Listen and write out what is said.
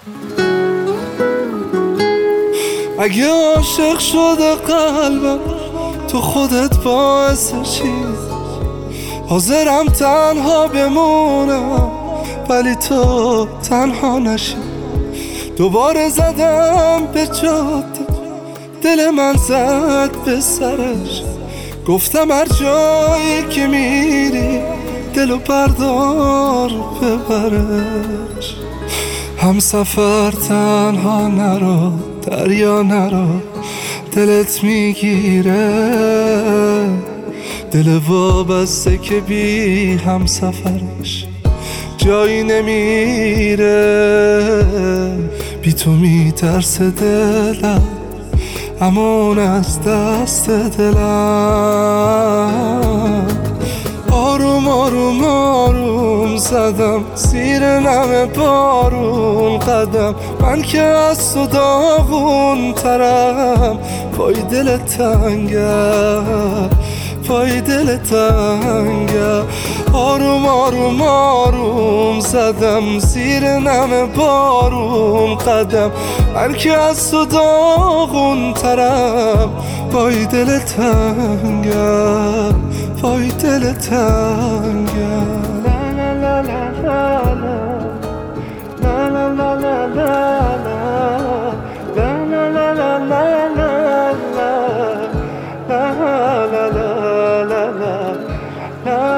اگه عاشق شده قلبم تو خودت باعث چیز، حاضرم تنها بمونم ولی تو تنها نشی. دوباره زدم به جاده، دل من زد به سرش، گفتم هر جایی که میری دلو بردار ببرش. هم سفر تنها نرو، دریا نرو، دلت میگیره. دل وابسته که بی هم سفرش جایی نمیره. بی تو میترسه دلم، امان از دست دلم. آروم آروم آروم زدم زیر نم بارون قدم، من که از تو داغون ترم. پای دل تنگم، پای دل تنگم. آروم آروم آروم زدم زیر نم بارون قدم، من که از تو داغون ترم. پای دل تنگم، پای دل تنگم. La